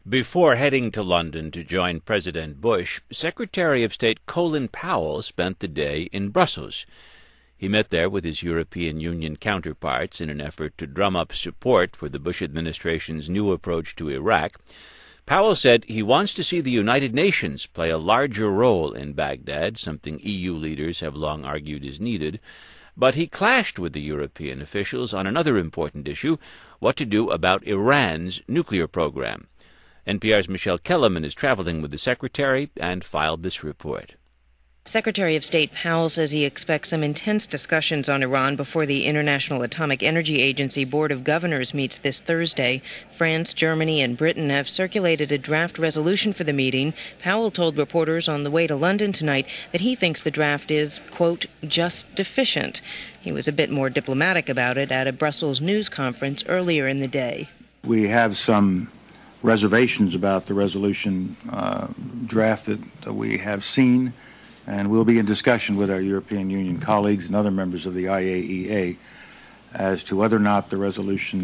Before heading to London to join President Bush, Secretary of State Colin Powell spent the day in Brussels. He met there with his European Union counterparts in an effort to drum up support for the Bush administration's new approach to Iraq. Powell said he wants to see the United Nations play a larger role in Baghdad, something EU leaders have long argued is needed. But he clashed with the European officials on another important issue, what to do about Iran's nuclear program. NPR's Michelle Kellerman is traveling with the Secretary and filed this report. Secretary of State Powell says he expects some intense discussions on Iran before the International Atomic Energy Agency Board of Governors meets this Thursday. France, Germany, and Britain have circulated a draft resolution for the meeting. Powell told reporters on the way to London tonight that he thinks the draft is, quote, just deficient. He was a bit more diplomatic about it at a Brussels news conference earlier in the day. We have some reservations about the resolution draft that we have seen, and we'll be in discussion with our European Union colleagues and other members of the IAEA as to whether or not the resolution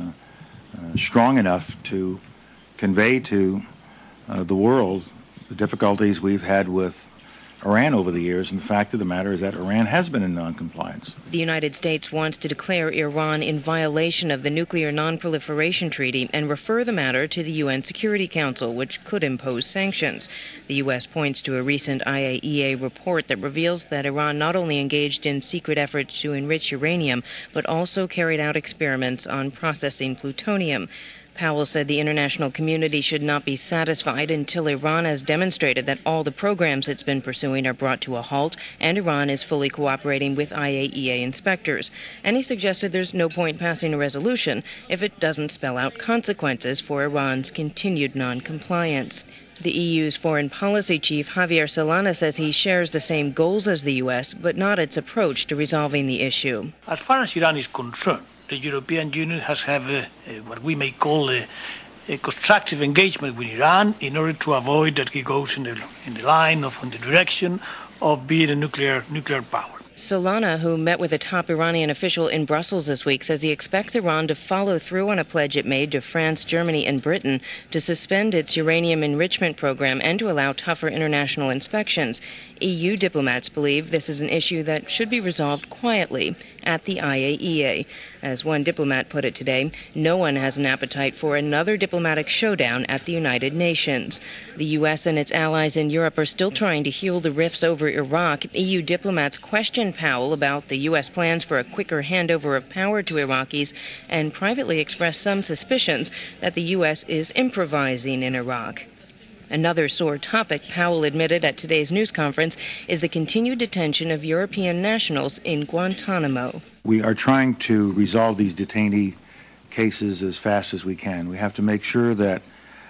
is strong enough to convey to the world the difficulties we've had with Iran over the years, and the fact of the matter is that Iran has been in noncompliance. The United States wants to declare Iran in violation of the Nuclear Non-Proliferation Treaty and refer the matter to the UN Security Council, which could impose sanctions. The U.S. points to a recent IAEA report that reveals that Iran not only engaged in secret efforts to enrich uranium, but also carried out experiments on processing plutonium. Powell said the international community should not be satisfied until Iran has demonstrated that all the programs it's been pursuing are brought to a halt and Iran is fully cooperating with IAEA inspectors. And he suggested there's no point passing a resolution if it doesn't spell out consequences for Iran's continued noncompliance. The EU's foreign policy chief, Javier Solana, says he shares the same goals as the U.S., but not its approach to resolving the issue. As far as Iran is concerned, the European Union has had what we may call a constructive engagement with Iran in order to avoid that it goes in the line of, in the direction of being a nuclear power. Solana, who met with a top Iranian official in Brussels this week, says he expects Iran to follow through on a pledge it made to France, Germany, and Britain to suspend its uranium enrichment program and to allow tougher international inspections. EU diplomats believe this is an issue that should be resolved quietly at the IAEA. As one diplomat put it today, no one has an appetite for another diplomatic showdown at the United Nations. The U.S. and its allies in Europe are still trying to heal the rifts over Iraq. EU diplomats questioned Powell about the U.S. plans for a quicker handover of power to Iraqis and privately expressed some suspicions that the U.S. is improvising in Iraq. Another sore topic, Powell admitted at today's news conference, is the continued detention of European nationals in Guantanamo. We are trying to resolve these detainee cases as fast as we can. We have to make sure that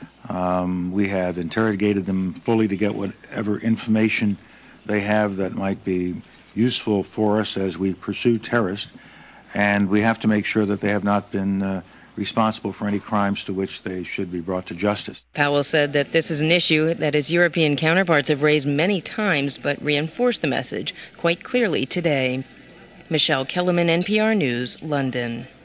we have interrogated them fully to get whatever information they have that might be useful for us as we pursue terrorists. And we have to make sure that they have not been responsible for any crimes to which they should be brought to justice. Powell said that this is an issue that his European counterparts have raised many times, but reinforced the message quite clearly today. Michelle Kellerman, NPR News, London.